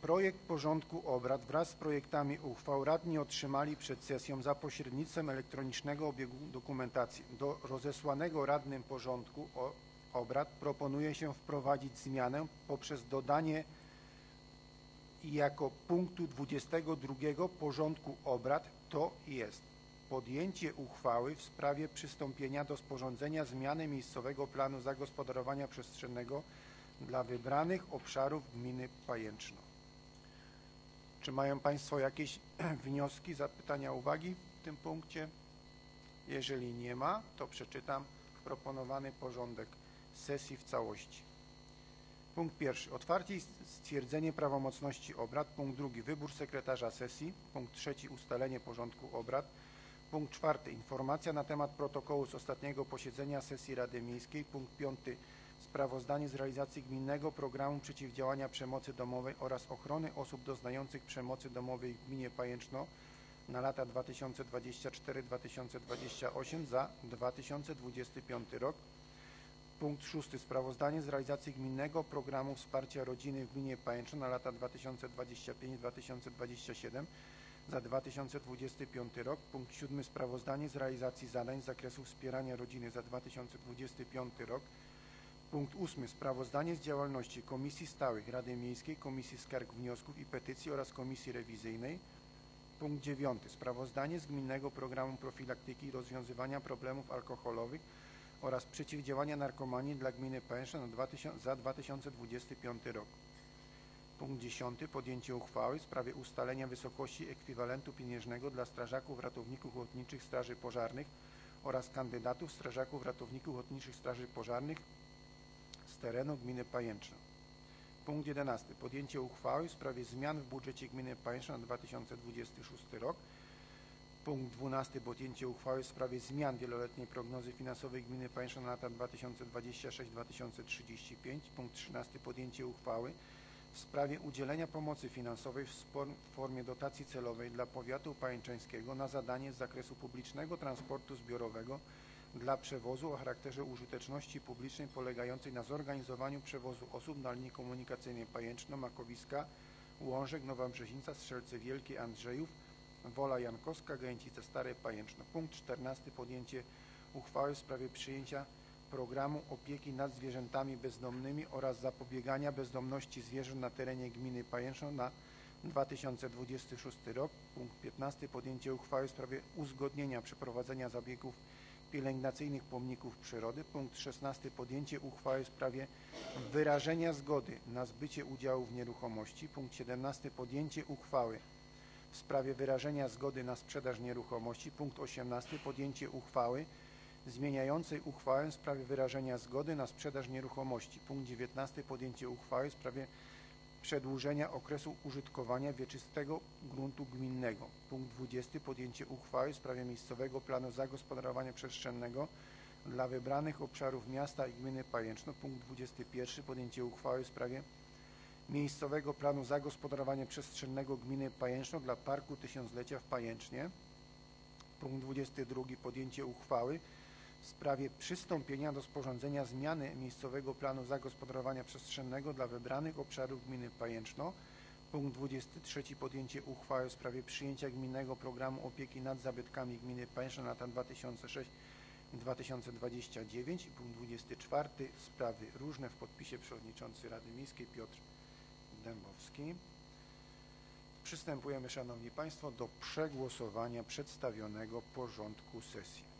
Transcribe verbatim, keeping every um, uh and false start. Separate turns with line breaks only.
Projekt porządku obrad wraz z projektami uchwał radni otrzymali przed sesją za pośrednictwem elektronicznego obiegu dokumentacji. Do rozesłanego radnym porządku obrad proponuje się wprowadzić zmianę poprzez dodanie jako punktu dwudziestego drugiego porządku obrad, to jest podjęcie uchwały w sprawie przystąpienia do sporządzenia zmiany miejscowego planu zagospodarowania przestrzennego dla wybranych obszarów gminy Pajęczno. Czy mają Państwo jakieś wnioski, zapytania, uwagi w tym punkcie? Jeżeli nie ma, to przeczytam proponowany porządek sesji w całości. Punkt pierwszy. Otwarcie i stwierdzenie prawomocności obrad. Punkt drugi. Wybór sekretarza sesji. Punkt trzeci. Ustalenie porządku obrad. Punkt czwarty. Informacja na temat protokołu z ostatniego posiedzenia sesji Rady Miejskiej. Punkt piąty. Sprawozdanie z realizacji gminnego programu przeciwdziałania przemocy domowej oraz ochrony osób doznających przemocy domowej w gminie Pajęczno na lata dwa tysiące dwudziesty czwarty do dwa tysiące dwudziestego ósmego za dwa tysiące dwudziesty piąty rok. Punkt szósty. Sprawozdanie z realizacji gminnego programu wsparcia rodziny w gminie Pajęczno na lata dwa tysiące dwudziesty piąty do dwa tysiące dwudziestego siódmego za dwa tysiące dwudziesty piąty rok. Punkt siódmy. Sprawozdanie z realizacji zadań z zakresu wspierania rodziny za dwa tysiące dwudziesty piąty rok. Punkt ósmy. Sprawozdanie z działalności Komisji Stałych Rady Miejskiej, Komisji Skarg, Wniosków i Petycji oraz Komisji Rewizyjnej. Punkt dziewiąty. Sprawozdanie z gminnego programu profilaktyki i rozwiązywania problemów alkoholowych oraz przeciwdziałania narkomanii dla gminy Pajęczno za dwa tysiące dwudziesty piąty rok. Punkt dziesiąty. Podjęcie uchwały w sprawie ustalenia wysokości ekwiwalentu pieniężnego dla strażaków ratowników ochotniczych straży pożarnych oraz kandydatów strażaków ratowników ochotniczych straży pożarnych z terenu gminy Pajęczno. Punkt jedenasty. Podjęcie uchwały w sprawie zmian w budżecie gminy Pajęczno na dwa tysiące dwudziesty szósty rok. Punkt dwunasty. Podjęcie uchwały w sprawie zmian wieloletniej prognozy finansowej gminy Pajęczno na lata dwa tysiące dwudziesty szósty do dwa tysiące trzydziestego piątego. Punkt trzynasty. Podjęcie uchwały w sprawie udzielenia pomocy finansowej w formie dotacji celowej dla powiatu pajęczańskiego na zadanie z zakresu publicznego transportu zbiorowego dla przewozu o charakterze użyteczności publicznej polegającej na zorganizowaniu przewozu osób na linii komunikacyjnej Pajęczno, Makowiska, Łążek, Nowa Brzezińca, Strzelce Wielkie, Andrzejów, Wola Jankowska, Gajęcice Stare, Pajęczno. Punkt czternasty. Podjęcie uchwały w sprawie przyjęcia programu opieki nad zwierzętami bezdomnymi oraz zapobiegania bezdomności zwierząt na terenie gminy Pajęczno na dwa tysiące dwudziesty szósty rok. Punkt piętnasty. Podjęcie uchwały w sprawie uzgodnienia przeprowadzenia zabiegów pielęgnacyjnych pomników przyrody. Punkt szesnasty. Podjęcie uchwały w sprawie wyrażenia zgody na zbycie udziału w nieruchomości. Punkt siedemnasty. Podjęcie uchwały w sprawie wyrażenia zgody na sprzedaż nieruchomości. Punkt osiemnasty. Podjęcie uchwały zmieniającej uchwałę w sprawie wyrażenia zgody na sprzedaż nieruchomości. Punkt dziewiętnasty. Podjęcie uchwały w sprawie przedłużenia okresu użytkowania wieczystego gruntu gminnego. Punkt dwudziesty. Podjęcie uchwały w sprawie miejscowego planu zagospodarowania przestrzennego dla wybranych obszarów miasta i gminy Pajęczno. Punkt dwudziesty pierwszy. Podjęcie uchwały w sprawie miejscowego planu zagospodarowania przestrzennego gminy Pajęczno dla Parku Tysiąclecia w Pajęcznie. Punkt dwudziesty drugi. Podjęcie uchwały w sprawie przystąpienia do sporządzenia zmiany miejscowego planu zagospodarowania przestrzennego dla wybranych obszarów gminy Pajęczno. Punkt dwudziesty trzeci. Podjęcie uchwały w sprawie przyjęcia gminnego programu opieki nad zabytkami gminy Pajęczno na lata dwa tysiące szósty do dwa tysiące dwudziestego dziewiątego. Punkt dwudziesty czwarty. Sprawy różne w podpisie przewodniczący Rady Miejskiej Piotr Dębowski. Przystępujemy, Szanowni Państwo, do przegłosowania przedstawionego porządku sesji.